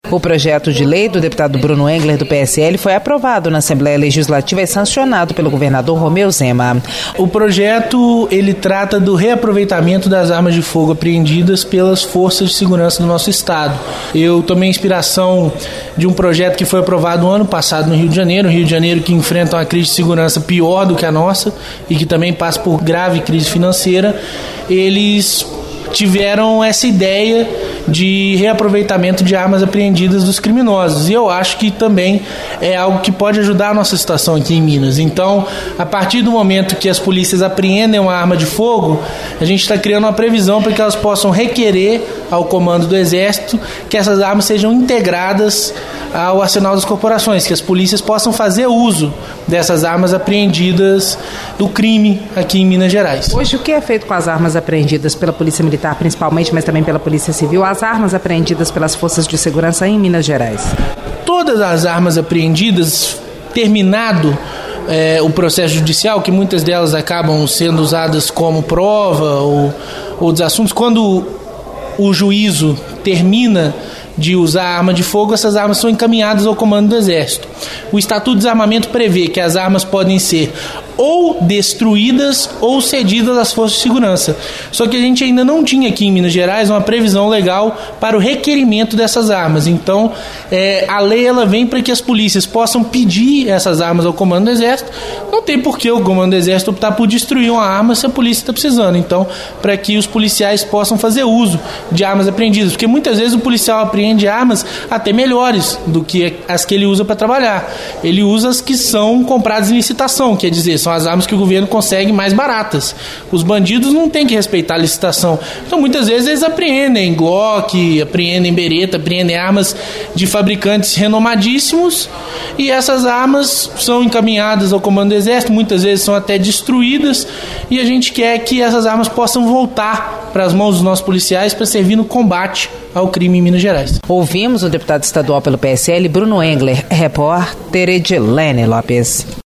O projeto de lei do deputado Bruno Engler, do PSL, foi aprovado na Assembleia Legislativa e sancionado pelo governador Romeu Zema. O projeto, ele trata do reaproveitamento das armas de fogo apreendidas pelas forças de segurança do nosso estado. Eu tomei inspiração de um projeto que foi aprovado no ano passado no Rio de Janeiro, que enfrenta uma crise de segurança pior do que a nossa e que também passa por grave crise financeira. Eles tiveram essa ideia de reaproveitamento de armas apreendidas dos criminosos. E eu acho que também é algo que pode ajudar a nossa situação aqui em Minas. Então, a partir do momento que as polícias apreendem uma arma de fogo, a gente está criando uma previsão para que elas possam requerer ao comando do Exército que essas armas sejam integradas ao arsenal das corporações, que as polícias possam fazer uso dessas armas apreendidas do crime aqui em Minas Gerais. Hoje, o que é feito com as armas apreendidas pela Polícia Militar, principalmente, mas também pela Polícia Civil, as armas apreendidas pelas forças de segurança em Minas Gerais? Todas as armas apreendidas, terminado o processo judicial, que muitas delas acabam sendo usadas como prova ou outros assuntos, quando o juízo termina de usar arma de fogo, essas armas são encaminhadas ao comando do Exército. O Estatuto de Desarmamento prevê que as armas podem ser ou destruídas ou cedidas às forças de segurança. Só que a gente ainda não tinha aqui em Minas Gerais uma previsão legal para o requerimento dessas armas. Então, a lei ela vem para que as polícias possam pedir essas armas ao comando do Exército. Não tem por que o comando do Exército optar por destruir uma arma se a polícia está precisando. Então, para que os policiais possam fazer uso de armas apreendidas. Porque muitas vezes o policial apreende armas até melhores do que as que ele usa para trabalhar. Ele usa as que são compradas em licitação, quer dizer, são as armas que o governo consegue mais baratas. Os bandidos não têm que respeitar a licitação. Então, muitas vezes, eles apreendem Glock, apreendem Beretta, apreendem armas de fabricantes renomadíssimos e essas armas são encaminhadas ao comando do Exército, muitas vezes são até destruídas e a gente quer que essas armas possam voltar para as mãos dos nossos policiais para servir no combate ao crime em Minas Gerais. Ouvimos o deputado estadual pelo PSL, Bruno Engler, repórter Edilene Lopes.